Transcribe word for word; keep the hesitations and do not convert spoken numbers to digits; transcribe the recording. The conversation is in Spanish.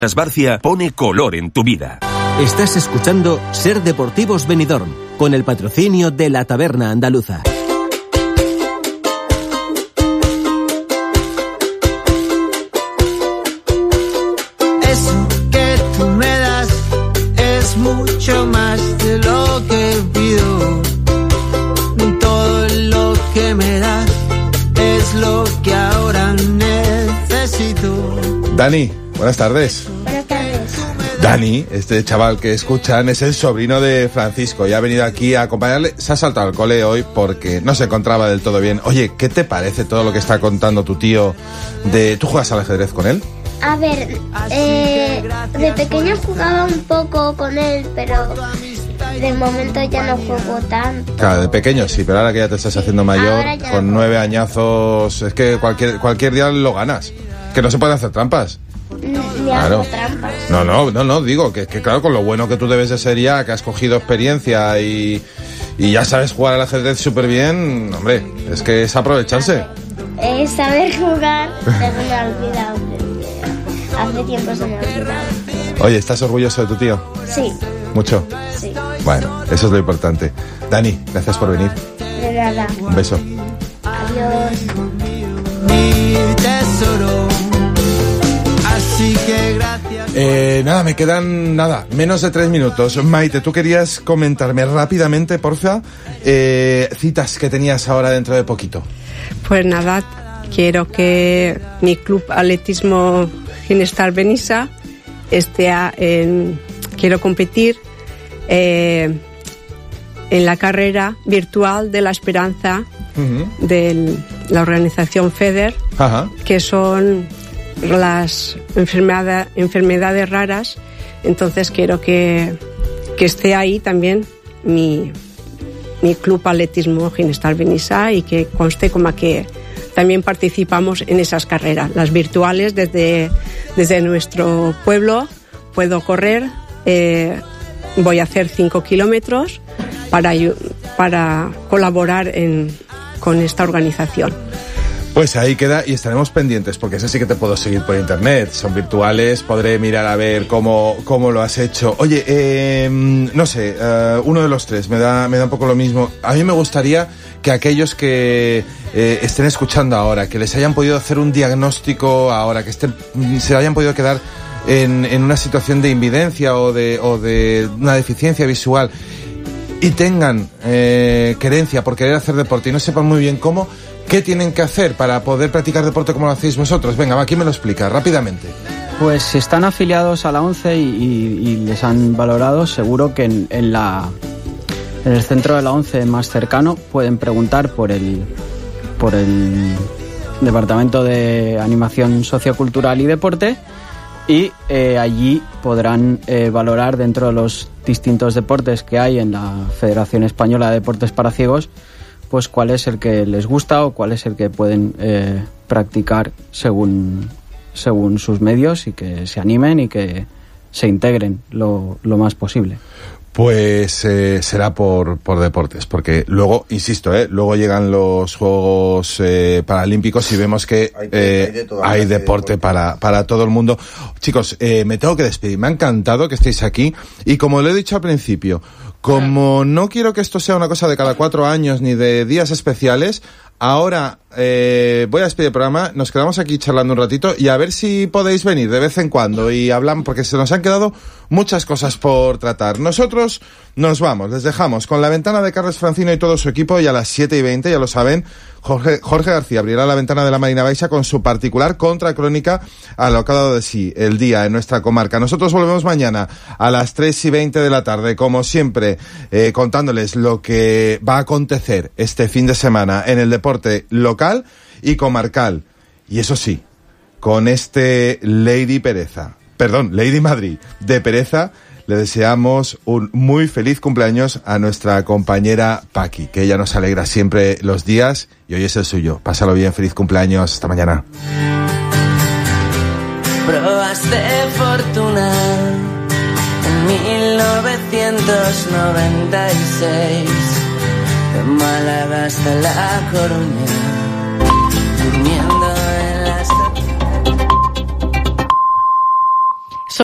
Barcia pone color en tu vida. Estás escuchando Ser Deportivos Benidorm, con el patrocinio de la Taberna Andaluza. Eso que tú me das es mucho más de lo que pido. Todo lo que me das es lo que ahora necesito. Dani, buenas tardes. Buenas tardes. Dani, este chaval que escuchan, es el sobrino de Francisco y ha venido aquí a acompañarle. Se ha saltado al cole hoy porque no se encontraba del todo bien. Oye, ¿qué te parece todo lo que está contando tu tío de... ¿Tú juegas al ajedrez con él? A ver, eh, de pequeño jugaba un poco con él, pero de momento ya no juego tanto. Claro, de pequeño sí, pero ahora que ya te estás haciendo mayor, con no nueve añazos, es que cualquier, cualquier día lo ganas. Que no se pueden hacer trampas. Ni Claro. hago trampas. No, no, no, no, digo que, que claro, con lo bueno que tú debes de ser ya, que has cogido experiencia y, y ya sabes jugar al ajedrez súper bien, hombre, es que es aprovecharse. Eh, saber jugar se me ha olvidado. Hace tiempo se me ha olvidado. Oye, ¿estás orgulloso de tu tío? Sí, ¿Mucho? sí. Bueno, eso es lo importante. Dani, gracias por venir. De nada. Un beso. Adiós. Mi tesoro. Así que gracias. Eh, nada, me quedan, nada, menos de tres minutos. Maite, tú querías comentarme rápidamente, porfa, eh, citas que tenías ahora dentro de poquito. Pues nada, quiero que mi club atletismo Ginestar Benissa esté a, en, quiero competir eh, en la carrera virtual de la esperanza uh-huh. de la organización FEDER, Ajá. que son las enfermedad, enfermedades raras. Entonces quiero que, que esté ahí también mi, mi club atletismo Ginestar Benissa y que conste como que también participamos en esas carreras, las virtuales desde, desde nuestro pueblo. Puedo correr, eh, voy a hacer cinco kilómetros para, para colaborar en, con esta organización. Pues ahí queda y estaremos pendientes, porque eso sí que te puedo seguir por internet. Son virtuales, podré mirar a ver cómo, cómo lo has hecho. Oye, eh, no sé, uh, uno de los tres, me da, me da un poco lo mismo. A mí me gustaría que aquellos que eh, estén escuchando ahora, que les hayan podido hacer un diagnóstico ahora, que estén, se hayan podido quedar en, en una situación de invidencia o de, o de una deficiencia visual y tengan eh, querencia por querer hacer deporte y no sepan muy bien cómo, ¿qué tienen que hacer para poder practicar deporte como lo hacéis vosotros? Venga, va, ¿quién me lo explica? Rápidamente. Pues si están afiliados a la ONCE y, y, y les han valorado, seguro que en, en, la, en el centro de la ONCE más cercano pueden preguntar por el, por el Departamento de Animación Sociocultural y Deporte y eh, allí podrán eh, valorar dentro de los distintos deportes que hay en la Federación Española de Deportes para Ciegos, pues cuál es el que les gusta o cuál es el que pueden eh, practicar según, según sus medios y que se animen y que se integren lo, lo más posible. Pues eh, será por, por deportes, porque luego, insisto, eh, luego llegan los Juegos eh, Paralímpicos y vemos que hay, eh, hay, de hay deporte, deporte para, para todo el mundo. Chicos, eh, me tengo que despedir. Me ha encantado que estéis aquí y como lo he dicho al principio, como no quiero que esto sea una cosa de cada cuatro años ni de días especiales, ahora eh, voy a despedir el programa, nos quedamos aquí charlando un ratito y a ver si podéis venir de vez en cuando y hablan, porque se nos han quedado muchas cosas por tratar. Nosotros nos vamos, les dejamos con La Ventana de Carles Francino y todo su equipo y a las siete y veinte, ya lo saben, Jorge, Jorge García abrirá La Ventana de la Marina Baixa con su particular contracrónica a lo que ha dado de sí el día en nuestra comarca. Nosotros volvemos mañana a las tres y veinte de la tarde, como siempre, eh, contándoles lo que va a acontecer este fin de semana en el deporte local y comarcal. Y eso sí, con este Lady Pereza, perdón, Lady Madrid de Pereza, le deseamos un muy feliz cumpleaños a nuestra compañera Paqui, que ella nos alegra siempre los días y hoy es el suyo. Pásalo bien, feliz cumpleaños, hasta mañana. Pruebas de fortuna en mil novecientos noventa y seis, de Málaga hasta La Coruña.